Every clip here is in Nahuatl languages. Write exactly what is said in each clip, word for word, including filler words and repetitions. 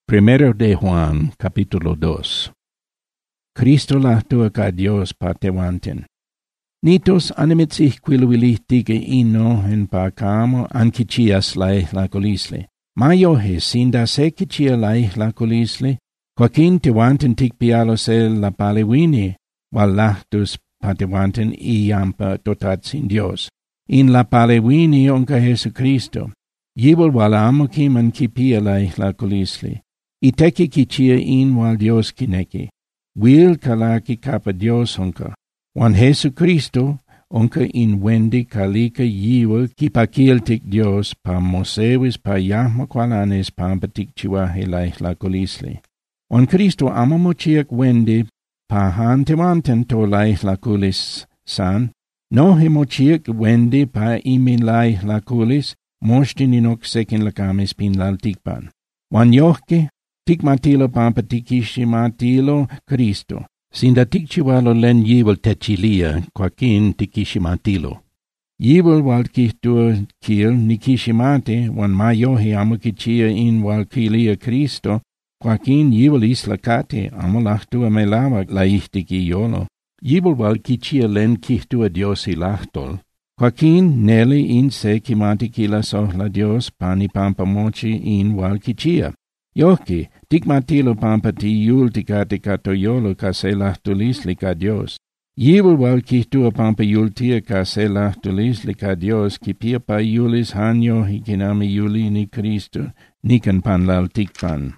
Primero de Juan, capítulo dos. Cristo lahtua ka Dios patewanten. Nitos animitsih quiluilihtige ino en pacamo ankicias laih lacolisle. Mayohe sinda sekicia laih lacolisle, quaquin tewanten ticpialos el la palewini, wal lahtus patewanten iampa dotatsin Dios. In la palewini onca Jesucristo. Yibul wal amo kiman kipia laih lacolisle. Iteki kichia in wal Dios kineki. Wil kalaki kapa Dios onka. Wan Jesu Cristo onka in wendi kalika yiwa kipakiltik Dios pa mosewis pa yahma kwalanes pampatik chiwahe laih lacolisle. Wan Cristo amo mochiak wendi pa han tewanten to laih laculis san. No he mochiak wendi pa imin laih laculis moshtin inok sekin lakamis pin laltikpan. Wan yohke tikmatilo pampa tikishimatilo Cristo. Sinda tikchiwalo len yiwal techilia, quaquin tikishimatilo. Yiwal wal kihtua kil nikishimate, wan mayohe amo kichia in wal kilia Cristo, quaquin yiwal islakate, amo lahtua melawa laihtik yolo. Yiwal wal kichia len kihtua Dios ilahtol. Quaquin nele in se kimati kila sohla Dios pani pampa mochi in wal kichia. Yoki, tikmatilo pampa ti yul tikate kato yolo ka se lahtulisli ka Dios. Yiwul wal kihtua pampa yul tia ka se lahtulisli ka Dios ki pia pa yulis hanyo hikinami yuli ni Cristo, nikan pan lal tikpan.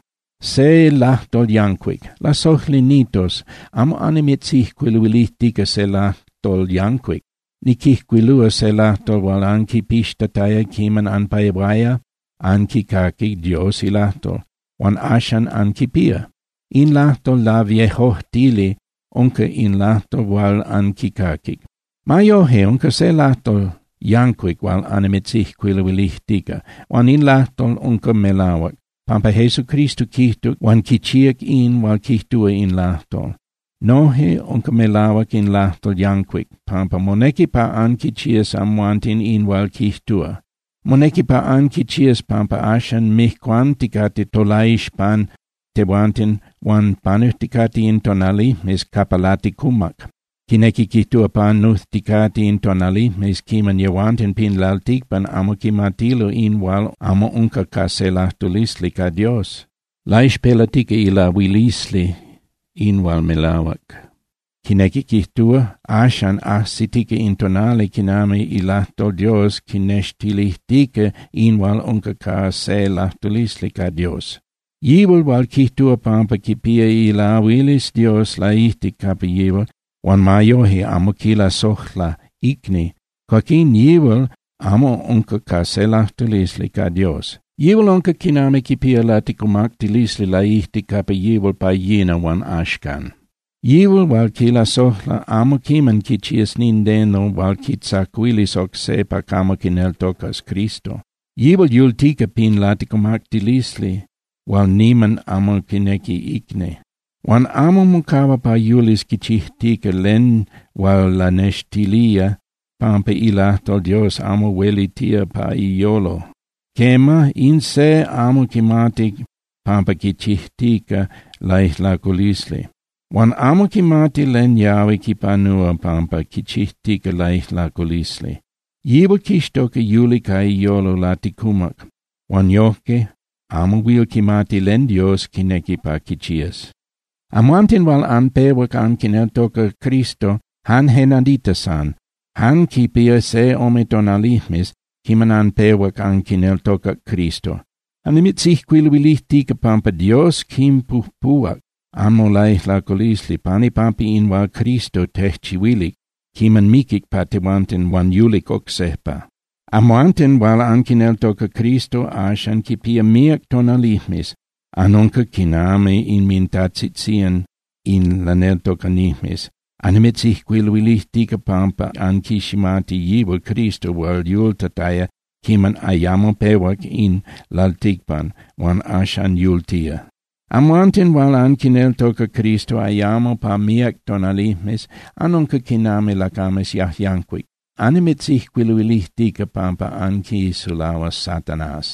Se lahtol yankwik, la sohlinitos, amo animitsih quiluilih tika se lahtol yankwik. Nikih quilua se lahtol wal anki pishtataya kiman anpaibaya, anki kaki Dios ilahtol. Wan ashan ankipia. In lahtol la viejohtili, onka in lahtol wal ankikakik. Mayohe onka se lahtol yankwik wal animitsih quiluilihtika, wan in lahtol onka melawak. Pampa Jesu Cristo kihtuk, wan kichiak in wal kihtua in lahtol. Nohe onka melawak in lahtol yankwik, pampa moneki pa ankichias amwantin in wal kihtua. Moneki pa ankichias pampa ashan mihquan tikati tolaish pan tewantin wan panuh tikati in tonali mes kapalati kumak. Kineki kihtua pan nuh tikati in tonali mes kiman yawantin pin laltik pan amo kimatilo in wal amo unka kaselahtulisli ka Dios. Laish pelatika ila wilisli in wal melawak. Kineki kihtua ashan asitika intonale kinami ilahtol Dios kineshtilihtika inwal onka ka se lahtulisli ka Dios. Yiwal wal kihtua pampa kipia ila wilis Dios laihtik kapa yiwal, wan mayohe amo kila sohla ikni, quaquin yiwal amo onka ka se lahtulisli ka Dios. Yiwal onka kinami kipia latikumaktilisli laihtik kapa yiwal pa yina wan ashkan. Yiwal wal kila sohla amo kiman kichias nindeno wal kitsaquilis okse pa kamo kineltokas Cristo. Yiwal yultika pin latikumaktilisli, wal niman amo kineki ikne. Wan amo mukawa pa yulis kichihtika len wal la neshtilia, pampa ilahtol Dios amo welitia pa iyolo. Kema in se amo kimatik pampa kichihtika laih lacolisle. Wan amo kimati len yawe kipanua pampa kichihtika laih lacolisle. Yiwal kishtoka yuli kai yolo latikumak. Wan yohke amo wil kimati len Dios kineki pa kichias. Amuantin wal anpewak an kineltoka Cristo han henaditasan, han kipia se ometonalismis kiman anpewak an kineltoka Cristo. Animitsih quiluilihtika pampa Dios kim puhpuak. Amo laih lacolisli pani pampi in wal Cristo tehchiwilik, kiman mikik patewanten wan yulik oksepa. Amuanten wal ankineltoka Cristo ashan kipia miak tonalihmis, anonka kiname in mintatsitsian in laneltoka nihmis. Animitsih quiluilihtika pampa ankishimati yiwal Cristo wal yultataya, kiman ayamo pewak in laltikpan, wan ashan yultia. Amuantin wal ankineltoka Cristo ayamo pa miak tonalihmis, anonka kiname lakames yahyankwik. Animitsih quiluilihtika pampa anki sulawas Satanas.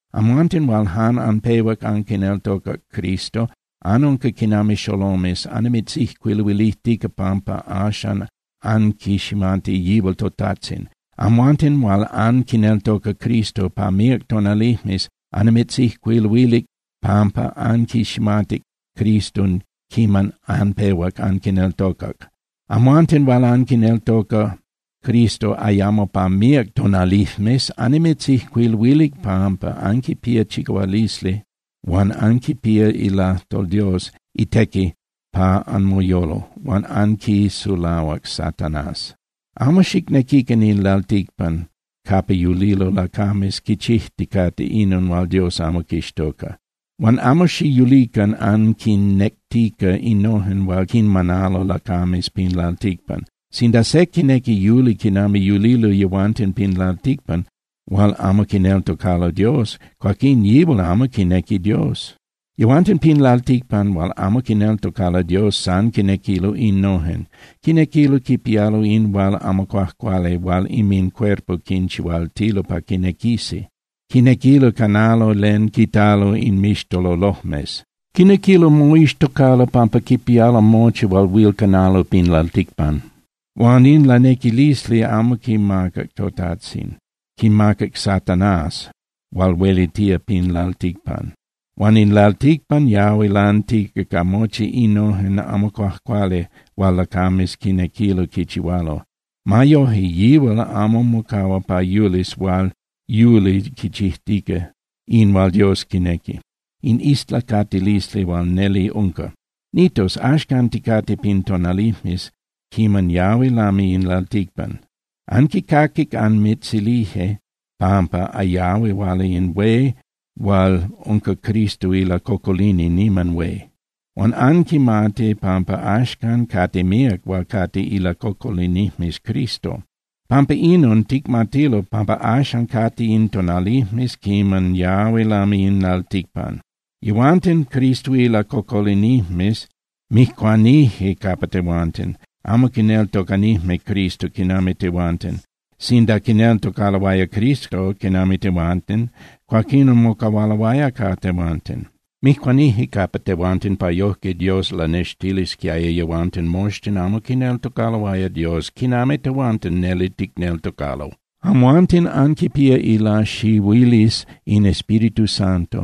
Amuanten wal han anpewak ankinel toka Cristo, anonka kinami sholomis, animit sich quilwilitika pampa ashan ankishimanti yibal totatsin. Amuanten wal ankinel toka Cristo pa mirk tonalihmis, animit sich quilwilik pampa ankishimantik Christun kiman anpewak ankinel tokak. Amuanten wal ankinel toka Cristo ayamo pa mirk tonalihmis, animit sich quilwilik pampa anki pia chikawalisli, wan anki pia ila tol Dios iteki pa anmoyolo, wan anki sulawak Satanas. Amashik nakikan in laltikpan, kape yulilo lakamis kichihtikate inon wal Dios amakishtoka. Wan amashi yulikan ankin nektika inohen wal kin manalo lakamis pin laltikpan. Sinda sekineki yuli kinami yulilo yawanten pin laltikpan, wal amakinel tokalo Dios, kwakin yibul amakineki Dios. Yawanten pin laltikpan wal amakinel tokalo Dios san kinekilo innohen, kinekilo kipialo in wal amakwahkwale wal imin cuerpo kinchiwal tilo pa kinekisi. Kinekilo kanalo len kitalo in mishtolo lohmes. Kinekilo moistokalo pampa kipialo mochi wal wil kanalo pin laltikpan. Wan in la nekilisli amakimakak totatsin. Kimakak Satanas, wal welitia pin laltikpan. Wan in laltikpan yawi lantika kamochi inohen amakwahkwale wal lakamis kinekilo kichiwalo. Mayohi yiwal amomukawa pa yulis wal yuli kichihtika in wal Dios kineki. In istla katilisli wal neli unka. Nitos ashkantikati pin tonalihmis kiman yawi lami in laltikpan. Anki kakik an mitzilihe, pampa ayawi wali in we, wal unka Cristo ila kokolini niman we. Wan anki mate pampa ashkan kate miak wal kate ila kokolini mis Cristo. Pampa inon tikmatilo pampa ashan kate in tonali mis kiman yawi lami in laltikpan. Iwanten Cristo ila kokolini mis, mihkwanihe kapate wanten. Amo kinel tokani me Cristo kinami te wanten. Sinda kinel tokalawaya Cristo kinami te wanten, kwakino mo kawalawaya ka te wanten. Mikwanihi kapa te wanten pa yoke Dios la nestilis kiaye ye wanten moshten amo kinel tokalawaya Dios kinami te wanten neli tiknel tokalo. Am wanten anki pia ila shiwilis in Espiritu Santo.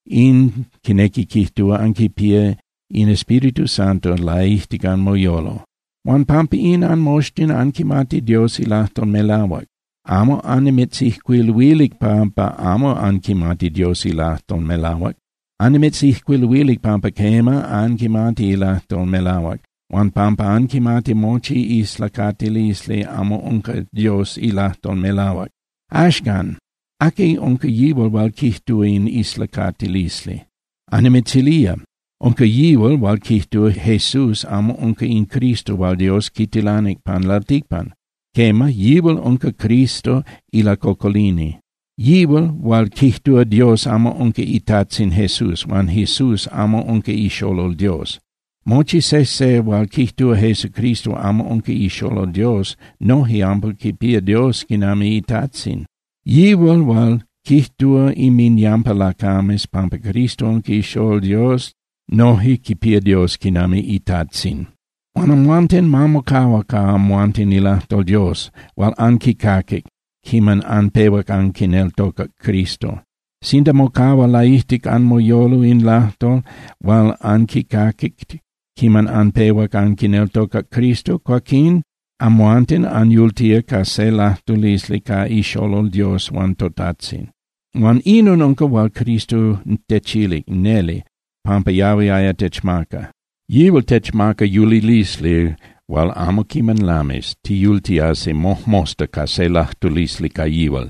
In kineki kihtua anki pia in Espiritu Santo laihtikan moyolo. Wan pampi in an moshtin ankimati Dios ilahton melawak. Amo animit sich quilwilik pampa amo ankimati Dios ilahton melawak. Animit sich quilwilik pampa kema ankimati ilahton melawak. Wan pampa ankimati mochi isla katilisli amo unka Dios ilahton melawak. Ashkan, ake unka yibol wal kihtu in isla katilisli. Animit silia. Unka yiwal wal kihtu Jesus amo unka in Cristo wal Dios kitilanik pan laltikpan. Kema yiwal unka Cristo ila kokolini. Yiwal wal kihtu Dios amo unka itatsin Jesus wan Jesus amo unka isholol Dios. Mochi sese wal kihtu Jesu Cristo amo unka isholol Dios nohi ampul kipia Dios kinami itatsin. Yiwal wal kihtu imin yampa lakames pampa Cristo unka ishol Dios nohi kipia Dios kinami itatsin. Wan amwanten mamokawa ka amwanten ilahtol Dios, wal anki kakik, kiman anpewak ankinel toka Cristo. Sinda mokawa laihtik an moyolo in lahtol, wal anki kakik, kiman anpewak ankinel toka Cristo, kwakin amwanten an yultia ka se lahtulisli ka isholol Dios wan totatsin. Wan inon unka wal Cristo techilik neli, pampa yawi aya techmaka. Yiwal techmaka yulilisli, wal amo kiman lamis, ti yultia se mohmosta ka se lahtulisli ka yiwal.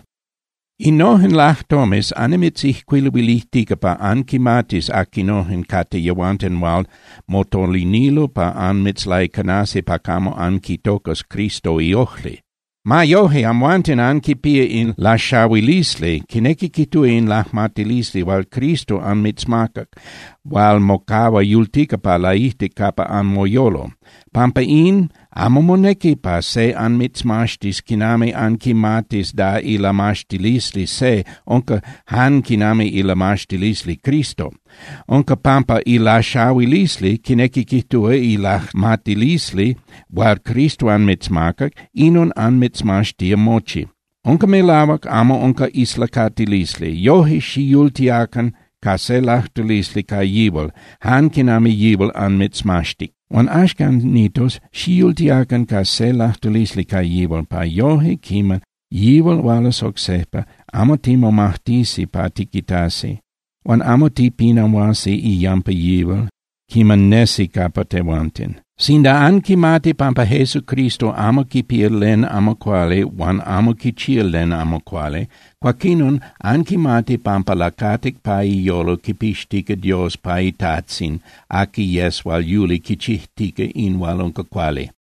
Inohen lahtomis animit sich quilabilitika pa ankimatis akinohen kate yawanten wal motolinilo pa anmitslai kanase pa kamo ankitokos Cristo iochli. Ma yohe amwanten anki pia in la shawilisli, kineki kitu in lahmatilisli wal Cristo an mitzmakak, wal mokawa yultika pa laihtik kapa an moyolo. Pampa in Amo moneki pa se an mitsmastis kiname an kimatis da ila mashtilisli se, onka han kiname ila mashtilisli Kristo. Onka pampa ila shawilisli kineki kitua ila matilisli, war Kristo an mitsmakak, inon an mitsmastia mochi. Onka me lawak amo onka isla katilisli, johi shiyultiakan kase lahtulisli ka yibol, han kiname yibol an mitsmastik. On ashkan nitos shiyultiakan kase lahtulisli ka yibol pa johi kiman yibol walas oksepa amo timo mahtisi pa tikitasi. On amo ti pinamwasi iyampa yibol, kiman nesi kapatewantin. Sinda an kimati pampa Jesu Kristo amo kipir len amo quale, wan amo kichir len amo quale, quacinun an kimati pampa lakatik pai iolo kipishtika Dios pai tatsin, aki yes wal yuli kichihtika in walunka quale.